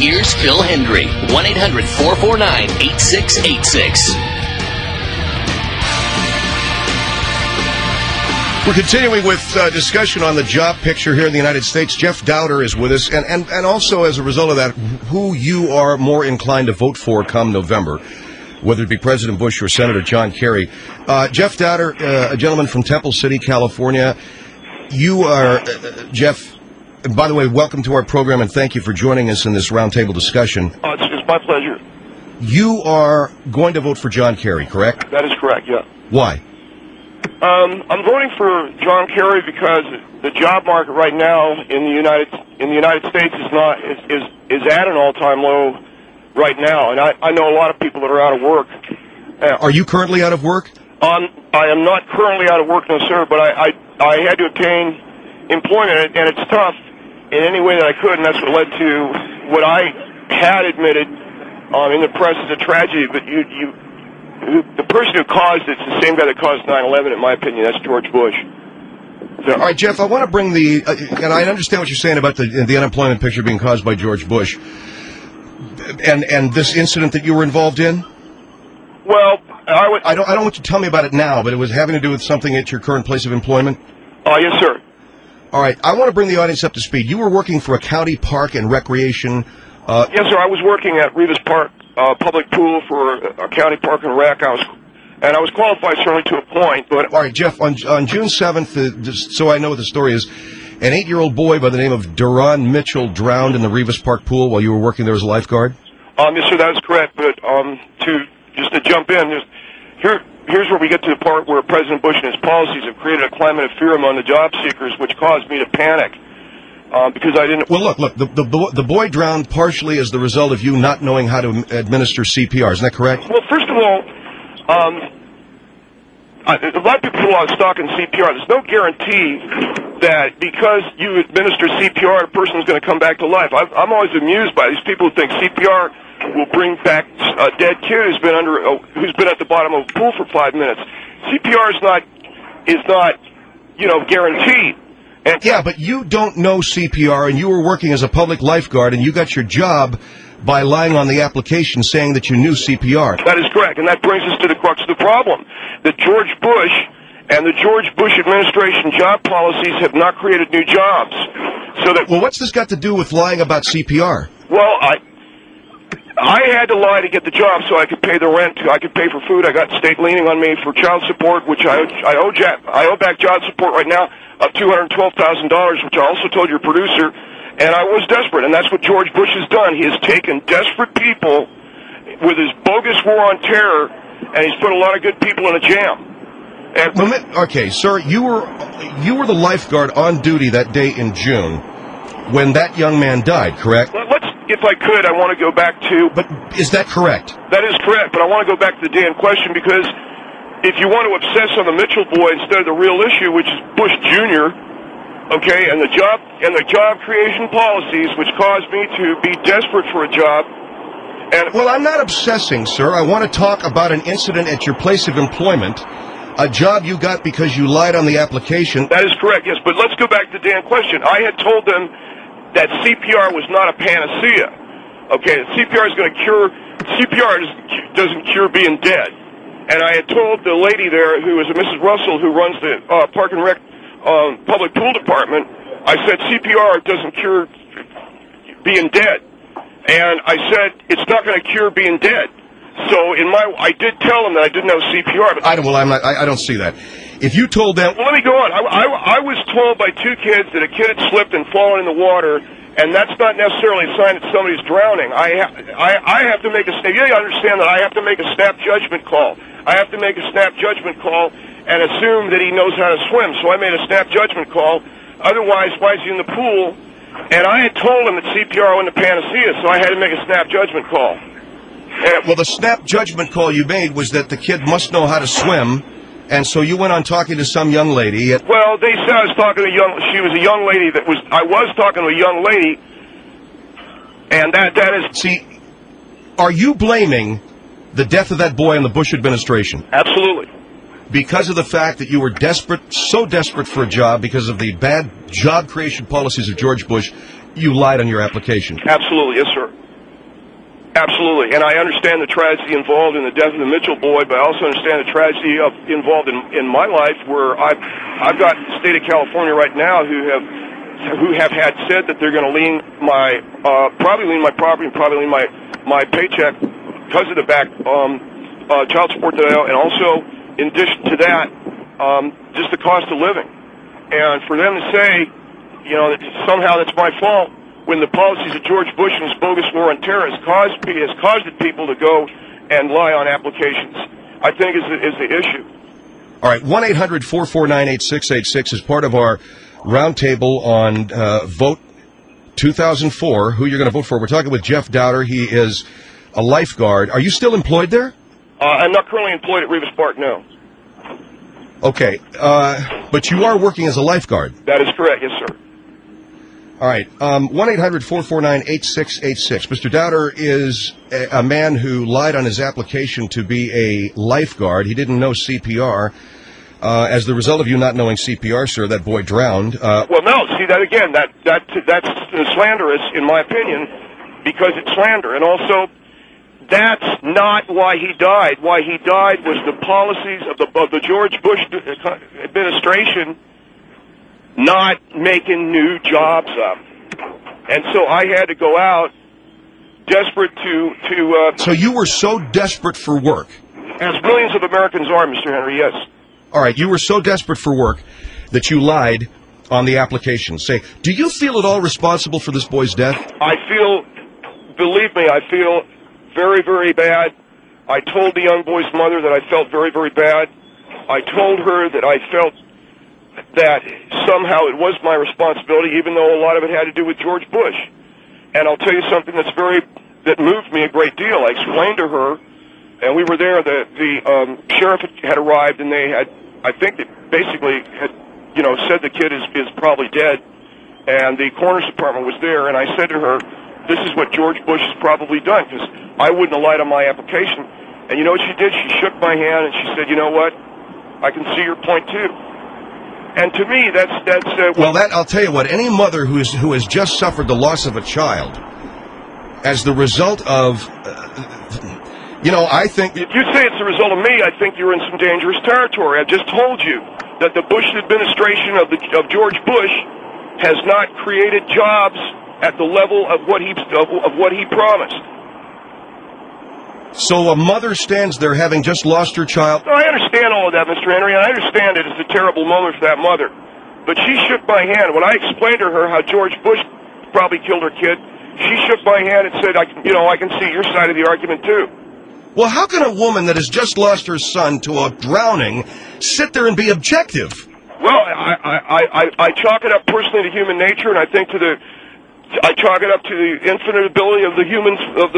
Here's Phil Hendry, 1-800-449-8686. We're continuing with discussion on the job picture here in the United States. Jeff Dowder is with us, and also as a result of that, who you are more inclined to vote for come November, whether it be President Bush or Senator John Kerry. Jeff Dowder, a gentleman from Temple City, California. You are, Jeff, and by the way, welcome to our program, and thank you for joining us in this roundtable discussion. It's my pleasure. You are going to vote for John Kerry, correct? That is correct, yeah. Why? I'm voting for John Kerry because the job market right now in the United States is at an all-time low right now, and I know a lot of people that are out of work. Are you currently out of work? I am not currently out of work, no sir, but I had to obtain employment, and it's tough in any way that I could, and that's what led to what I had admitted in the press as a tragedy. But the person who caused it's the same guy that caused 9/11, in my opinion. That's George Bush. So, all right, Jeff, I want to bring and I understand what you're saying about the unemployment picture being caused by George Bush, and this incident that you were involved in. Well, I don't want you to tell me about it now, but it was having to do with something at your current place of employment. Yes, sir. All right, I want to bring the audience up to speed. You were working for a county park and recreation. Yes, sir. I was working at Rivas Park public pool for a county park and rec. I was qualified certainly to a point. But all right, Jeff. On June 7th, just so I know what the story is, an 8-year-old boy by the name of Duran Mitchell drowned in the Rivas Park pool while you were working there as a lifeguard. Yes, sir. That is correct. But to jump in, here's where we get to the part where President Bush and his policies have created a climate of fear among the job seekers, which caused me to panic. Because I didn't. Well, look. The boy drowned partially as the result of you not knowing how to administer CPR. Isn't that correct? Well, first of all, a lot of people put a lot of stock in CPR. There's no guarantee that because you administer CPR, a person is going to come back to life. I'm always amused by these people who think CPR will bring back a dead kid who's been at the bottom of a pool for 5 minutes. CPR is not guaranteed. Yeah, but you don't know CPR, and you were working as a public lifeguard, and you got your job by lying on the application saying that you knew CPR. That is correct, and that brings us to the crux of the problem. That George Bush and the George Bush administration job policies have not created new jobs. Well, what's this got to do with lying about CPR? Well, I had to lie to get the job so I could pay the rent, I could pay for food. I got state leaning on me for child support, which I owe back child support right now of $212,000, which I also told your producer, and I was desperate, and that's what George Bush has done. He has taken desperate people with his bogus war on terror, and he's put a lot of good people in a jam. Okay, sir, you were the lifeguard on duty that day in June when that young man died, correct? If I could, I want to go back to... But is that correct? That is correct, but I want to go back to the day in question because if you want to obsess on the Mitchell boy instead of the real issue, which is Bush Jr., okay, and the job creation policies, which caused me to be desperate for a job... Well, I'm not obsessing, sir. I want to talk about an incident at your place of employment, a job you got because you lied on the application. That is correct, yes, but let's go back to the day in question. I had told them that CPR was not a panacea. Okay, CPR doesn't cure being dead. And I had told the lady there, who is a Mrs. Russell, who runs the Park and Rec public pool department, I said CPR doesn't cure being dead. And I said it's not going to cure being dead. So I did tell them that I didn't know CPR. But I don't see that. If you told them... Well, let me go on. I was told by two kids that a kid had slipped and fallen in the water, and that's not necessarily a sign that somebody's drowning. I have to make a... You understand that I have to make a snap judgment call. I have to make a snap judgment call and assume that he knows how to swim. So I made a snap judgment call. Otherwise, why is he in the pool? And I had told him that CPR wasn't a panacea, so I had to make a snap judgment call. Well, the snap judgment call you made was that the kid must know how to swim, and so you went on talking to some young lady. Well, they said I was talking to she was a young lady I was talking to a young lady, and that is... See, are you blaming the death of that boy on the Bush administration? Absolutely. Because of the fact that you were so desperate for a job because of the bad job creation policies of George Bush, you lied on your application? Absolutely, yes, sir. Absolutely, and I understand the tragedy involved in the death of the Mitchell boy, but I also understand the tragedy involved in my life, where I've got the state of California right now who have had said that they're going to probably lien my property and probably lien my paycheck because of the back child support that I owe, and also in addition to that, just the cost of living, and for them to say, that somehow that's my fault, when the policies of George Bush and his bogus war on terror has caused people to go and lie on applications, I think is the issue. All right, 1-800-449-8686 is part of our roundtable on Vote 2004, who you're going to vote for. We're talking with Jeff Dowder. He is a lifeguard. Are you still employed there? I'm not currently employed at Rivas Park, no. Okay, but you are working as a lifeguard. That is correct, yes, sir. All right, 1-800-449-8686. Mr. Dowder is a man who lied on his application to be a lifeguard. He didn't know CPR. As the result of you not knowing CPR, sir, that boy drowned. Well, no, see, that again, that's slanderous, in my opinion, because it's slander. And also, that's not why he died. Why he died was the policies of the George Bush administration not making new jobs up. And so I had to go out desperate to So you were so desperate for work? As millions of Americans are, Mr. Henry, yes. All right, you were so desperate for work that you lied on the application. Say, do you feel at all responsible for this boy's death? Believe me, I feel very, very bad. I told the young boy's mother that I felt very, very bad. I told her that I felt that somehow it was my responsibility, even though a lot of it had to do with George Bush. And I'll tell you something that moved me a great deal. I explained to her, and we were there, the sheriff had arrived, and they had, I think they basically had, said the kid is probably dead, and the coroner's department was there, and I said to her, this is what George Bush has probably done, because I wouldn't have lied on my application. And you know what she did? She shook my hand, and she said, you know what? I can see your point, too. And to me, that's I'll tell you what, any mother who has just suffered the loss of a child as the result of, I think... If you say it's the result of me, I think you're in some dangerous territory. I just told you that the Bush administration of George Bush has not created jobs at the level of what he promised. So a mother stands there having just lost her child. I understand all of that, Mr. Henry, and I understand it is a terrible moment for that mother. But she shook my hand. When I explained to her how George Bush probably killed her kid, she shook my hand and said, I can see your side of the argument, too. Well, how can a woman that has just lost her son to a drowning sit there and be objective? Well, I chalk it up personally to human nature, and I think I chalk it up to the infinite ability of the human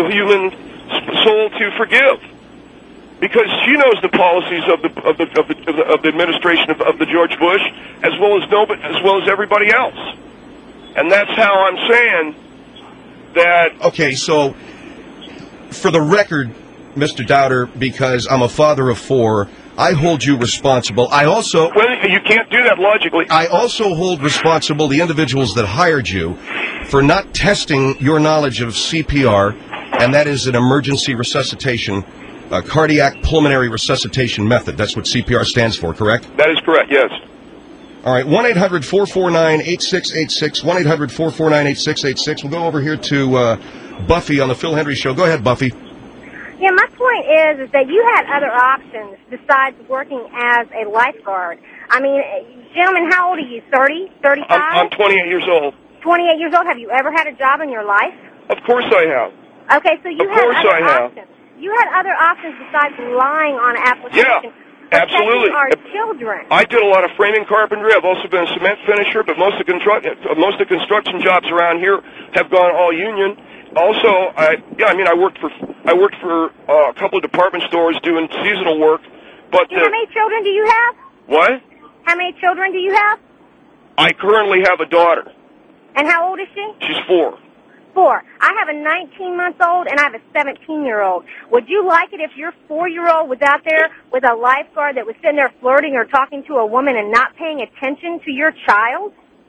soul to forgive, because she knows the policies of the administration of the George Bush as well as everybody else, and that's how I'm saying that. Okay, so for the record, Mr. Dowder, because I'm a father of 4, I hold you responsible. Well, you can't do that logically. I also hold responsible the individuals that hired you for not testing your knowledge of CPR, and that is an emergency resuscitation, cardiac pulmonary resuscitation method. That's what CPR stands for, correct? That is correct, yes. All right, 1-800-449-8686, 1-800-449-8686. We'll go over here to Buffy on the Phil Hendry Show. Go ahead, Buffy. Yeah, my point is that you had other options besides working as a lifeguard. I mean, gentlemen, how old are you, 30, 35? I'm 28 years old. 28 years old. Have you ever had a job in your life? Of course I have. Okay, so you had other options. You had other options besides lying on applications. Yeah, absolutely. Our children. I did a lot of framing carpentry. I've also been a cement finisher, but most of the construction jobs around here have gone all union. Also, I worked for a couple of department stores doing seasonal work. But how many children do you have? What? How many children do you have? I currently have a daughter. And how old is she? She's 4. 4. I have a 19-month-old and I have a 17-year-old. Would you like it if your 4-year-old was out there with a lifeguard that was sitting there flirting or talking to a woman and not paying attention to your child?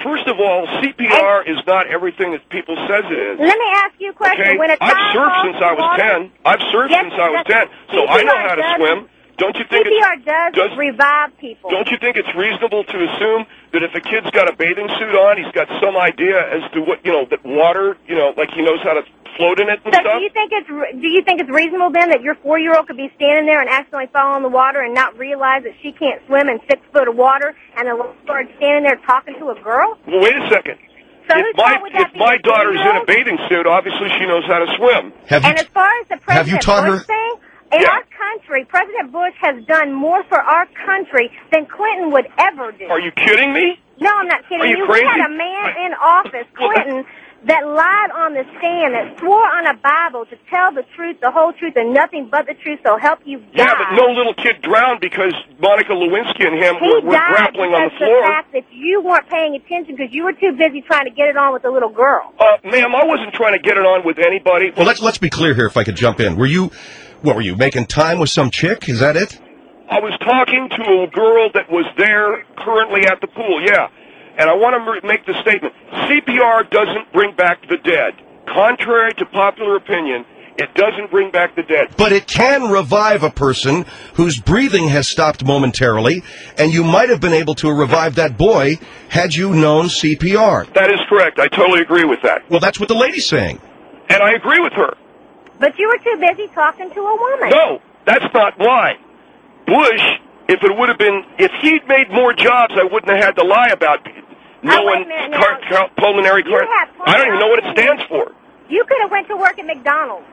first of all, CPR is not everything that people says it is. Let me ask you a question. Okay? When a I've child surfed falls since in I was water, 10. I've surfed Yes, since I was that's- 10, so I know how to CPR swim. Don't you think CPR does revive people. Don't you think it's reasonable to assume that if a kid's got a bathing suit on, he's got some idea as to what, that water, like he knows how to float in it and So stuff? do you think it's reasonable then that your 4-year-old could be standing there and accidentally fall in the water and not realize that she can't swim in 6 foot of water, and the lifeguard standing there talking to a girl? Well, wait a second. So If my daughter's in a 4-year-old? bathing suit, obviously she knows how to swim. And as far as the have you President taught Bush her- thing, in Yeah. our country, President Bush has done more for our country than Clinton would ever do. Are you kidding me? No, I'm not kidding Are you you. crazy? We had a man in office, Well, Clinton, that lied on the stand, that swore on a Bible to tell the truth, the whole truth, and nothing but the truth, so help you God. Yeah, but no little kid drowned because Monica Lewinsky and him He were died grappling on the because floor. the fact that you weren't paying attention because you were too busy trying to get it on with the little girl. Ma'am, I wasn't trying to get it on with anybody. Well, let's be clear here. If I could jump in, were you making time with some chick? Is that it? I was talking to a girl that was there currently at the pool, yeah. And I want to make the statement. CPR doesn't bring back the dead. Contrary to popular opinion, it doesn't bring back the dead. But it can revive a person whose breathing has stopped momentarily, and you might have been able to revive that boy had you known CPR. That is correct. I totally agree with that. Well, that's what the lady's saying. And I agree with her. But you were too busy talking to a woman. No, that's not why. Bush, if he'd made more jobs, I wouldn't have had to lie about knowing wait a minute now. pulmonary You have I don't even know what it stands for. You could have went to work at McDonald's.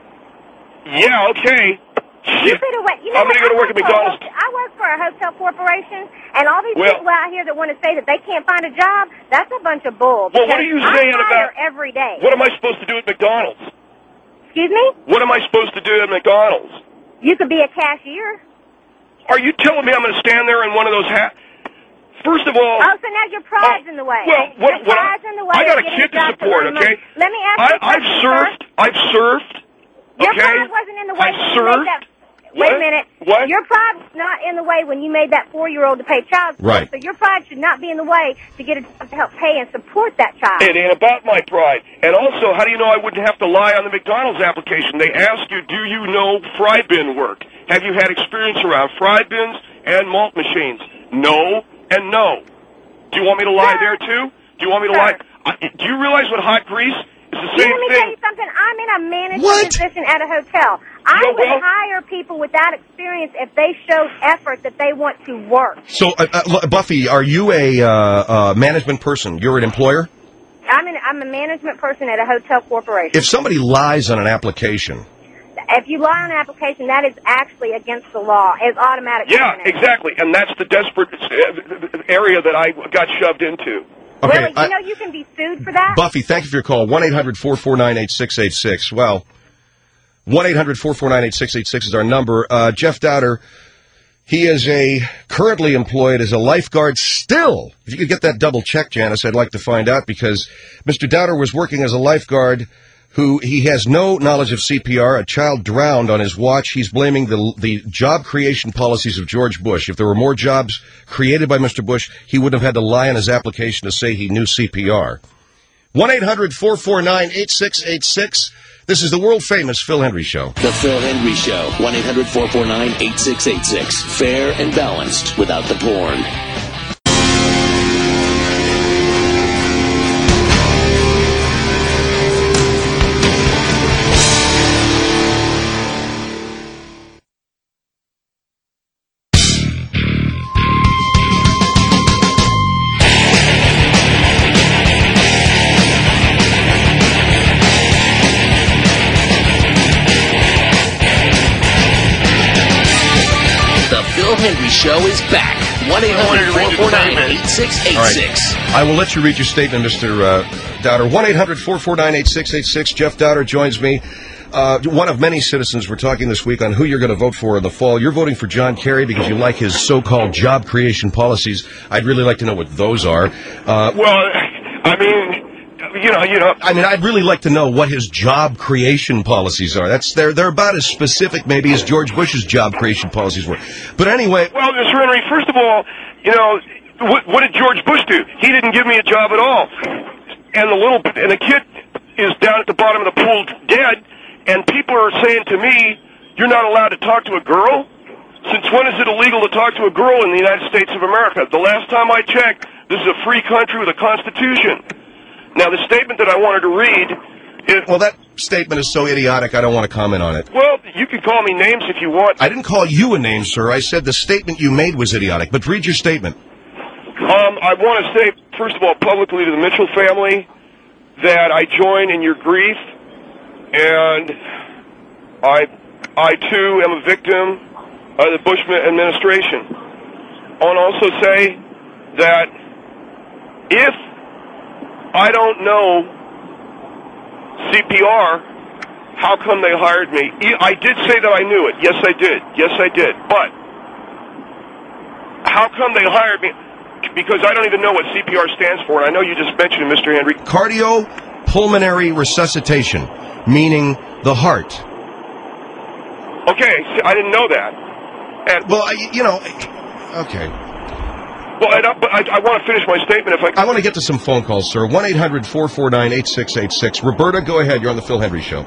Yeah, okay. You could have went. You know I'm going to go to work at McDonald's. I work for a hotel corporation, and all these Well- people out here that want to say that they can't find a job, that's a bunch of bull. Well, what are you because saying I hire about- every day? What am I supposed to do at McDonald's? Excuse me? What am I supposed to do at McDonald's? You could be a cashier. Are you telling me I'm going to stand there in one of those hats? First of all... Oh, so now your pride's in the way. Well, Your pride's in the way I got of a getting kid to jobs support, earn okay? money. Let me ask you a question, sir. I've surfed, Your okay? pride wasn't in the way I when you surfed. made that. What? Wait a minute. What? Your pride was not in the way when you made that 4-year-old to pay child support. Right. So your pride should not be in the way to get a job to help pay and support that child. It ain't about my pride. And also, how do you know I wouldn't have to lie on the McDonald's application? They ask you, do you know fry bin work? Have you had experience around fry bins and malt machines? No and no. Do you want me to lie there, too? Do you want me to lie? Do you realize what hot grease is the same Let me thing? tell you something. I'm in a management What? position at a hotel. I Yeah, would well- hire people without experience if they showed effort that they want to work. So, Buffy, are you a management person? You're an employer? I'm a management person at a hotel corporation. If somebody lies on an application, If you lie on an application, that is actually against the law. It's automatic. Yeah, termination. exactly. And that's the desperate area that I got shoved into. okay, Really? You know you can be sued for that? Buffy, thank you for your call. 1-800-449-8686. Well, 1-800-449-8686 is our number. Jeff Dowder, he is currently employed as a lifeguard still. If you could get that double check, Janice, I'd like to find out, because Mr. Dowder was working as a lifeguard who he has no knowledge of CPR. A child drowned on his watch. He's blaming the job creation policies of George Bush. If there were more jobs created by Mr. Bush, he wouldn't have had to lie on his application to say he knew CPR. 1-800-449-8686. This is the world-famous Phil Hendry Show. The Phil Hendry Show. 1-800-449-8686. Fair and balanced without the porn. The Phil Hendry Show is back. 1-800-449-8686. I will let you read your statement, Mr. Dowder. 1-800-449-8686. Jeff Dowder joins me. One of many citizens we're talking this week on who you're going to vote for in the fall. You're voting for John Kerry because you like his so-called job creation policies. I'd really like to know what those are. Well, I mean, I mean, I'd really like to know what his job creation policies are. They're about as specific, maybe, as George Bush's job creation policies were. But anyway, well, Mr. Henry, first of all, what did George Bush do? He didn't give me a job at all. And the kid is down at the bottom of the pool dead, and people are saying to me, "You're not allowed to talk to a girl." Since when is it illegal to talk to a girl in the United States of America? The last time I checked, this is a free country with a constitution. Now, the statement that I wanted to read is... Well, that statement is so idiotic, I don't want to comment on it. Well, you can call me names if you want. I didn't call you a name, sir. I said the statement you made was idiotic. But read your statement. I want to say, first of all, publicly to the Mitchell family that I join in your grief, and I too am a victim of the Bush administration. I want to also say that if I don't know CPR, how come they hired me? I did say that I knew it. Yes, I did. Yes, I did. But how come they hired me? Because I don't even know what CPR stands for. And I know you just mentioned it, Mr. Henry. Cardiopulmonary resuscitation, meaning the heart. Okay, I didn't know that. And, well, okay. Well, I want to finish my statement if I can. I want to get to some phone calls, sir. 1-800-449-8686. Roberta, go ahead. You're on the Phil Hendry Show.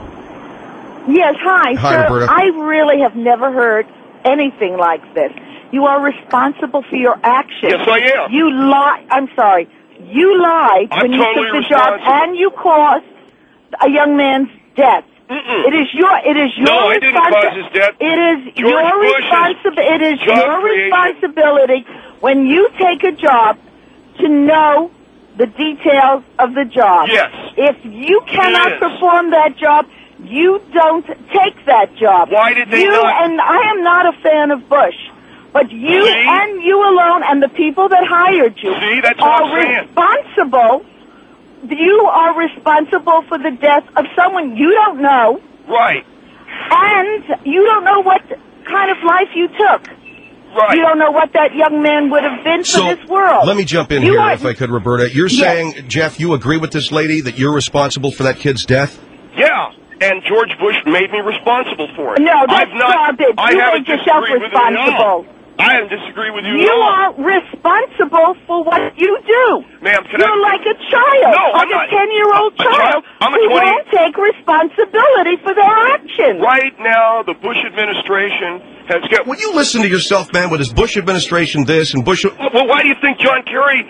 Yes, hi. Hi, sir, Roberta. I really have never heard anything like this. You are responsible for your actions. Yes, I am. You lied. I'm sorry. You lied when you totally took the job, and you caused a young man's death. Mm-mm. It is your No, I didn't cause his death. It is George your Bush's responsibility when you take a job to know the details of the job. Yes. If you cannot Yes. perform that job, you don't take that job. Why did they not? And I am not a fan of Bush. But you See? and you alone and the people that hired you See, that's what are I'm saying. responsible. You are responsible for the death of someone you don't know. Right. And you don't know what kind of life you took. Right. You don't know what that young man would have been for this world. Let me jump in here, if I could, Roberta. You're saying, Jeff, you agree with this lady that you're responsible for that kid's death? Yeah. And George Bush made me responsible for it. No, that's garbage. You made yourself responsible. I haven't disagreed with you You at all. are responsible for what you do. Ma'am, You're like a child, No, like I'm not. a 10-year-old A child? child I'm a who 20 won't take responsibility for their actions. Right now, the Bush administration has got... Will you listen to yourself, man, with his Bush administration this and Bush... Well, why do you think John Kerry,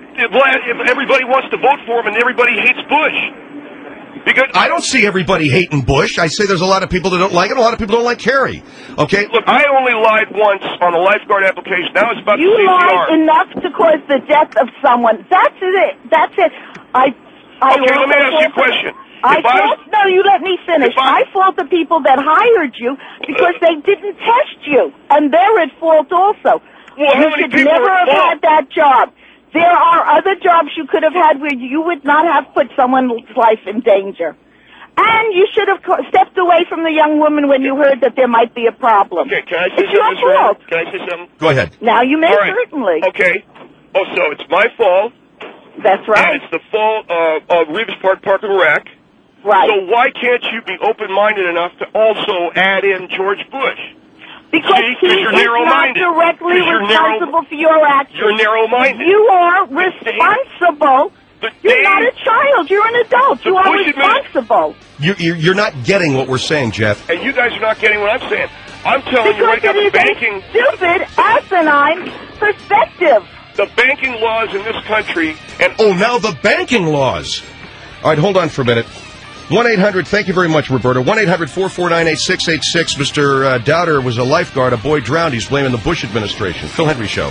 if everybody wants to vote for him and everybody hates Bush? Because I don't see everybody hating Bush. I say there's a lot of people that don't like him, a lot of people don't like Kerry. Okay? Look, I only lied once on the lifeguard application. That was about You the CPR. lied enough to cause the death of someone. That's it. That's it. Okay, let me ask you a question. No, you let me finish. I fault the people that hired you because they didn't test you, and they're at fault also. Well, how You many should people never are at have fault? had that job. There are other jobs you could have had where you would not have put someone's life in danger. And you should have stepped away from the young woman when you heard that there might be a problem. Okay, can I say It's your something, Ms. fault. Rand? Can I say something? Go ahead. Now you may All right. certainly. Okay. Oh, so it's my fault. That's right. And it's the fault of Reeves Park Park and Rec. Right. So why can't you be open-minded enough to also add in George Bush? Because See, he 'cause is you're not narrow-minded. directly 'Cause you're responsible for your actions. You're narrow-minded. You are responsible. You're not a child. You're an adult. You are Bush responsible. You're not getting what we're saying, Jeff. And you guys are not getting what I'm saying. I'm telling you right Because now, it the is banking... a stupid, asinine perspective. The banking laws in this country... and Oh, now the banking laws. All right, hold on for a minute. 1-800, thank you very much, Roberta. 1-800-449-8686. Mr. Dowder was a lifeguard. A boy drowned. He's blaming the Bush administration. Phil Hendry Show.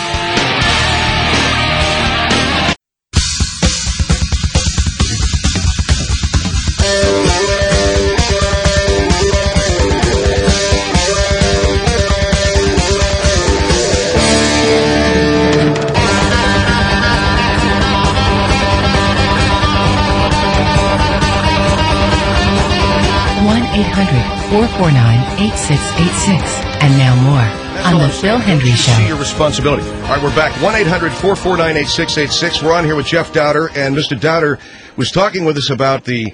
And now more on the Phil Hendry Show. See your responsibility. All right, we're back. 1-800-449-8686. We're on here with Jeff Dowder, and Mr. Dowder was talking with us about the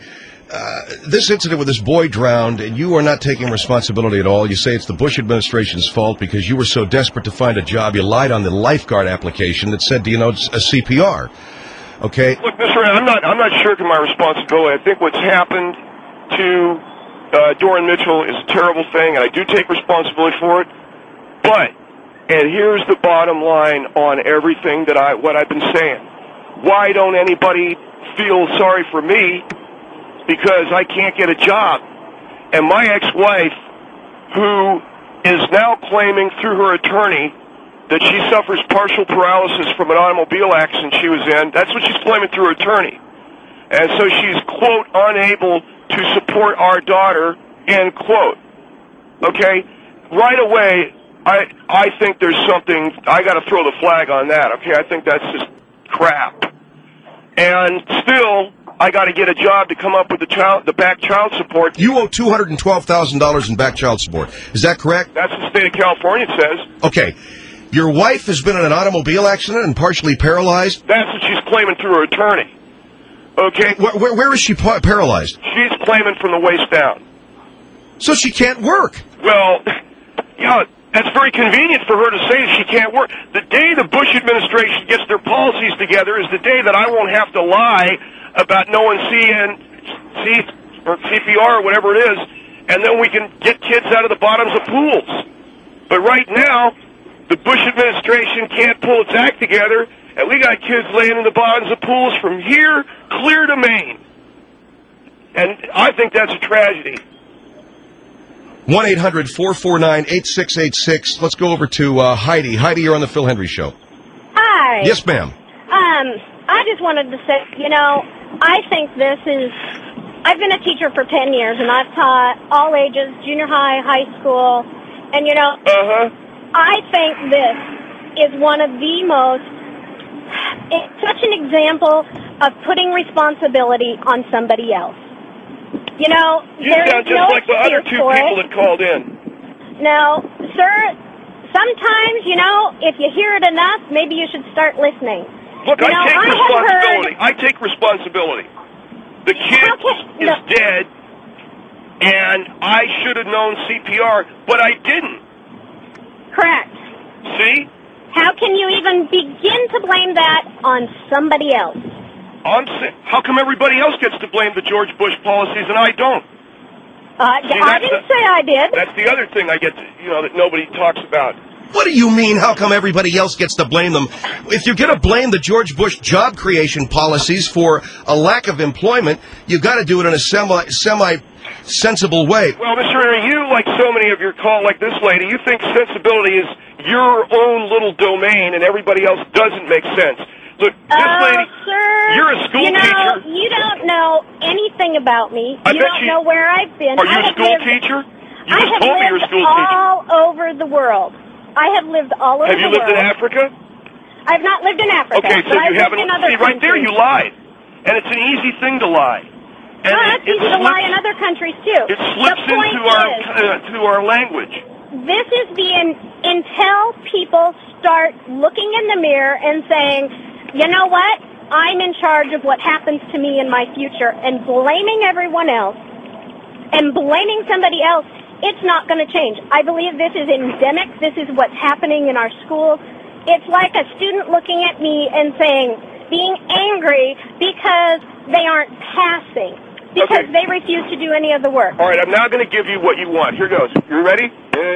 this incident with this boy drowned, and you are not taking responsibility at all. You say it's the Bush administration's fault because you were so desperate to find a job, you lied on the lifeguard application that said, a CPR. Okay? Look, Mr. Ray, I'm not shirking my responsibility. I think what's happened to Doran Mitchell is a terrible thing, and I do take responsibility for it. But, and here's the bottom line on everything what I've been saying. Why don't anybody feel sorry for me because I can't get a job? And my ex-wife, who is now claiming through her attorney that she suffers partial paralysis from an automobile accident she was in, that's what she's claiming through her attorney. And so she's, quote, unable to support our daughter, end quote. Okay? Right away, I think there's something, I got to throw the flag on that, okay? I think that's just crap. And still, I got to get a job to come up with the back child support. You owe $212,000 in back child support. Is that correct? That's what the state of California says. Okay. Your wife has been in an automobile accident and partially paralyzed? That's what she's claiming through her attorney. Okay? Where is she paralyzed? She's claiming from the waist down. So she can't work. Well, yeah, that's very convenient for her to say she can't work. The day the Bush administration gets their policies together is the day that I won't have to lie about knowing CPR or whatever it is, and then we can get kids out of the bottoms of pools. But right now, the Bush administration can't pull its act together, and we got kids laying in the bottoms of pools from here clear to Maine. And I think that's a tragedy. 1-800-449-8686. Let's go over to Heidi. Heidi, you're on the Phil Hendry Show. Hi. Yes, ma'am. I just wanted to say, I think I've been a teacher for 10 years, and I've taught all ages, junior high, high school, and, I think this is one of the it's such an example of putting responsibility on somebody else. You sound just like the other two people that called in. Now, sir, sometimes, if you hear it enough, maybe you should start listening. Look, I take responsibility. I take responsibility. The kid is dead, and I should have known CPR, but I didn't. Correct. See? How can you even begin to blame that on somebody else? How come everybody else gets to blame the George Bush policies and I don't? I didn't say I did. That's the other thing I get to, that nobody talks about. What do you mean, how come everybody else gets to blame them? If you're going to blame the George Bush job creation policies for a lack of employment, you've got to do it in a semi-sensible way. Well, Mr. Henry, you, like so many of your call, like this lady, you think sensibility is your own little domain and everybody else doesn't make sense. Look, this lady, sir, you're a school teacher. You don't know anything about me. You don't know where I've been. Are you a school teacher? You just told me you're a school teacher. All over the world. I have lived all over the world. Have you lived in Africa? I've not lived in Africa. Okay, so you haven't. See, right there you lied. And it's an easy thing to lie. And it's easy to lie in other countries, too. It slips into our language. This is until people start looking in the mirror and saying, you know what? I'm in charge of what happens to me in my future, and blaming everyone else and blaming somebody else, it's not going to change. I believe this is endemic. This is what's happening in our schools. It's like a student looking at me and being angry because they aren't passing, because they refuse to do any of the work. All right, I'm now going to give you what you want. Here goes. You ready?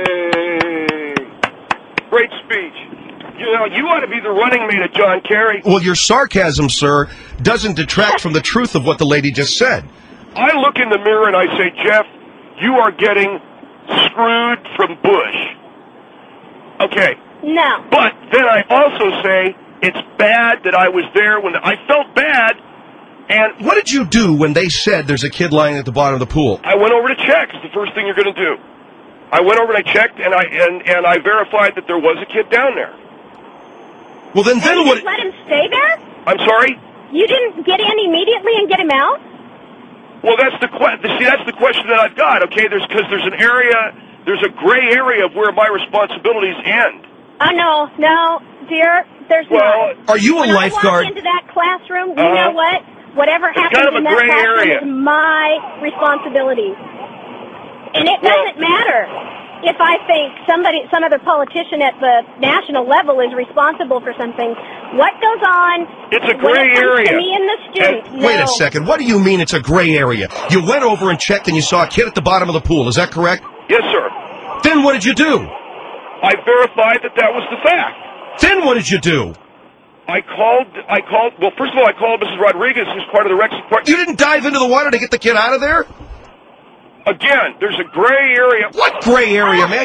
Hey. Great speech. You ought to be the running mate of John Kerry. Well, your sarcasm, sir, doesn't detract from the truth of what the lady just said. I look in the mirror and I say, Jeff, you are getting screwed from Bush. Okay. No. But then I also say it's bad that I was there when I felt bad. And what did you do when they said there's a kid lying at the bottom of the pool? I went over to check. It's the first thing you're going to do. I went over and I checked, and I verified that there was a kid down there. Well, then you what? Just let him stay there? I'm sorry? You didn't get in immediately and get him out? Well, that's the question that I've got. Okay, there's a gray area of where my responsibilities end. Oh no, dear, there's not. Are you a lifeguard? When I walk into that classroom, you know what? Whatever It's happens kind of in a that gray classroom area. is my responsibility. And it doesn't matter if I think some other politician at the national level is responsible for something. What goes on It's a when gray it comes area. to me and the student? Wait no. a second. What do you mean it's a gray area? You went over and checked and you saw a kid at the bottom of the pool. Is that correct? Yes, sir. Then what did you do? I verified that was the fact. Then what did you do? I called, well, first of all, I called Mrs. Rodriguez, who's part of the rec department. You didn't dive into the water to get the kid out of there? Again, there's a gray area. What gray area, man?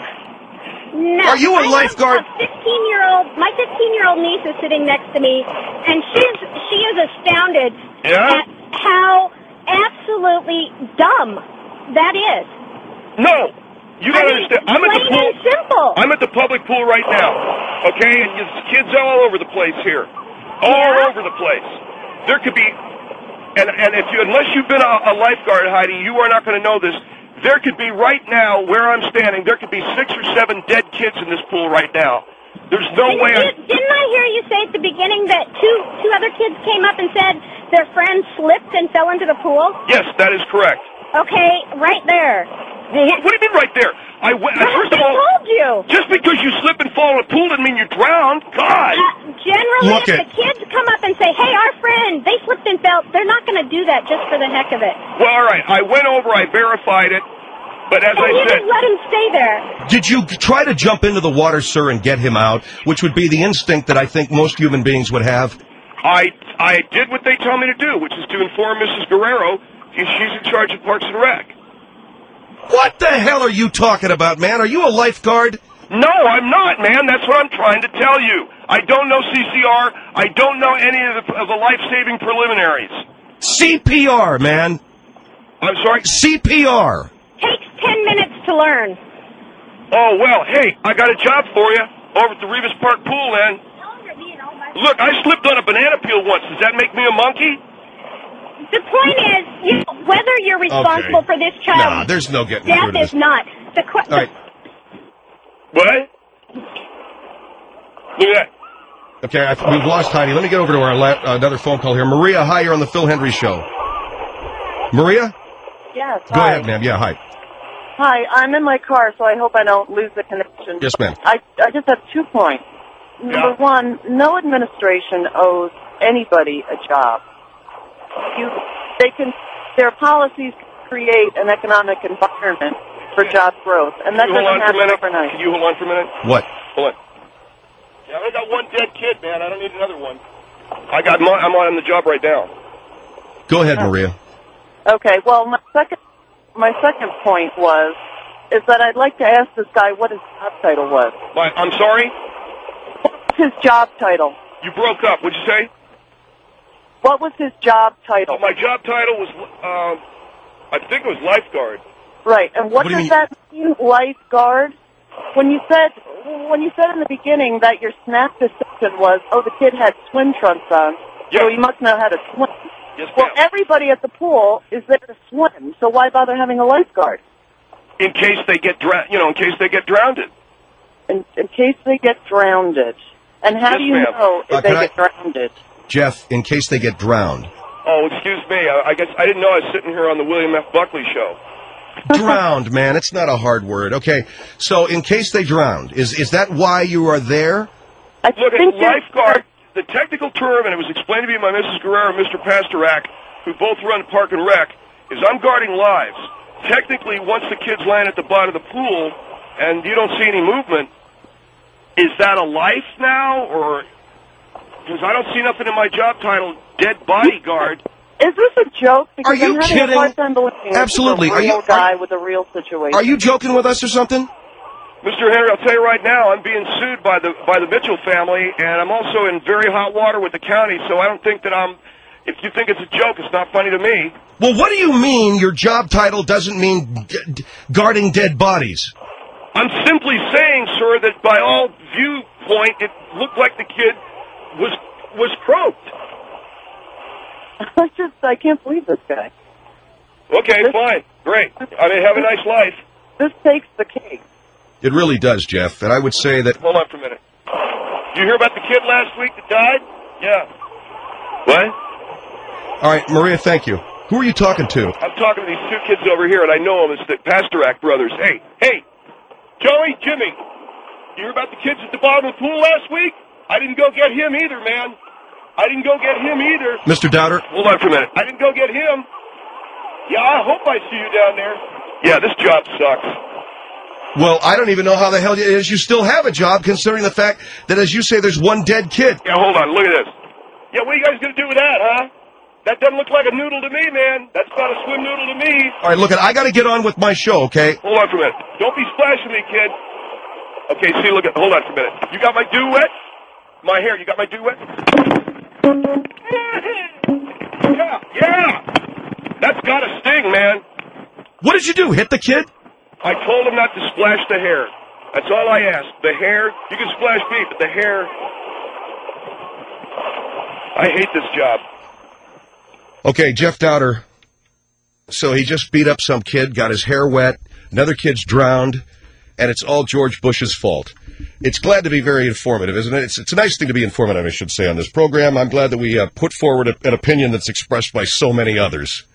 No. Are you a lifeguard? My 15-year-old niece is sitting next to me, and she is astounded at how absolutely dumb that is. No. You gotta understand. I'm at the plain pool. and simple. I'm at the public pool right now. Okay, and there's kids all over the place here, all over the place. There could be, and unless you've been a lifeguard, Heidi, you are not going to know this. There could be right now where I'm standing. There could be 6 or 7 dead kids in this pool right now. There's no way. Didn't I hear you say at the beginning that two other kids came up and said their friend slipped and fell into the pool? Yes, that is correct. Okay, right there. Well, what do you mean right there? First of all, told you. Just because you slip and fall in a pool doesn't mean you drowned. God. Generally, Look if the kids come up and say, hey, our friend, they slipped and fell, they're not going to do that just for the heck of it. Well, all right. I went over. I verified it. But as And I you said, just let him stay there. Did you try to jump into the water, sir, and get him out, which would be the instinct that I think most human beings would have? I did what they tell me to do, which is to inform Mrs. Guerrero. She's in charge of Parks and Rec. What the hell are you talking about, man? Are you a lifeguard? No, I'm not, man. That's what I'm trying to tell you. I don't know CCR. I don't know any of the life-saving preliminaries. CPR, man. I'm sorry? CPR. Takes 10 minutes to learn. Oh, well, hey, I got a job for you over at the Revis Park Pool, man. Look, I slipped on a banana peel once. Does that make me a monkey? The point is, whether you're responsible for this child, Nah, there's no getting death through to is this. not. All right. What? Look at that. Okay, we've lost Heidi. Let me get over to our another phone call here. Maria, hi, you're on the Phil Hendry Show. Maria? Yes. Go ahead, ma'am. Yeah, hi. Hi, I'm in my car, so I hope I don't lose the connection. Yes, ma'am. I just have 2 points. Number one, no administration owes anybody a job. Their policies create an economic environment for job growth, and that doesn't happen overnight. Can you hold on for a minute? What? Hold on. Yeah, I got one dead kid, man. I don't need another one. I'm on the job right now. Go ahead, Maria. Okay, well, my second point is that I'd like to ask this guy what his job title was. I'm sorry? What was his job title? You broke up. What'd you say? What was his job title? My job title was, I think it was lifeguard. Right, and what does that mean, lifeguard? When you said in the beginning that your snap decision was, the kid had swim trunks on, so he must know how to swim. Yes, well, everybody at the pool is there to swim, so why bother having a lifeguard? In case they get in case they get drowned. In case they get drowned. And how do you know if they get drowned? Jeff, in case they get drowned. Oh, excuse me. I guess I didn't know I was sitting here on the William F. Buckley show. Drowned, man. It's not a hard word. Okay, so in case they drowned, is that why you are there? Look, at lifeguard, the technical term, and it was explained to me by Mrs. Guerrero and Mr. Pastorak, who both run Park and Rec, is I'm guarding lives. Technically, once the kids land at the bottom of the pool and you don't see any movement, is that a life now, or... Because I don't see nothing in my job title, dead bodyguard. Is this a joke? Because Are you I'm having kidding? a hard time believing Absolutely. This is a real guy with a real situation. Are you joking with us or something? Mr. Henry, I'll tell you right now, I'm being sued by the Mitchell family, and I'm also in very hot water with the county, so I don't think that if you think it's a joke, it's not funny to me. Well, what do you mean your job title doesn't mean guarding dead bodies? I'm simply saying, sir, that by all viewpoint, it looked like the kid was croaked. I can't believe this guy. Okay, fine. Great. I mean, have a nice life. This takes the cake. It really does, Jeff, and I would say that... Hold on for a minute. Did you hear about the kid last week that died? Yeah. What? All right, Maria, thank you. Who are you talking to? I'm talking to these two kids over here, and I know them. It's the Pastorak brothers. Hey, Joey, Jimmy, you hear about the kids at the bottom of the pool last week? I didn't go get him either, man. I didn't go get him either. Mr. Dowder? Hold on for a minute. I didn't go get him. Yeah, I hope I see you down there. Yeah, this job sucks. Well, I don't even know how the hell it is you still have a job, considering the fact that, as you say, there's one dead kid. Yeah, hold on. Look at this. Yeah, what are you guys going to do with that, huh? That doesn't look like a noodle to me, man. That's not a swim noodle to me. All right, look, I got to get on with my show, okay? Hold on for a minute. Don't be splashing me, kid. Okay, see, look at. Hold on for a minute. You got my dew wet? My hair, you got my dew wet? Yeah. That's got to sting, man. What did you do? Hit the kid? I told him not to splash the hair. That's all I asked. The hair, you can splash me, but the hair. I hate this job. Okay, Jeff Dowder. So he just beat up some kid, got his hair wet, another kid's drowned, and it's all George Bush's fault. It's glad to be very informative, isn't it? It's a nice thing to be informative, I should say, on this program. I'm glad that we put forward an opinion that's expressed by so many others.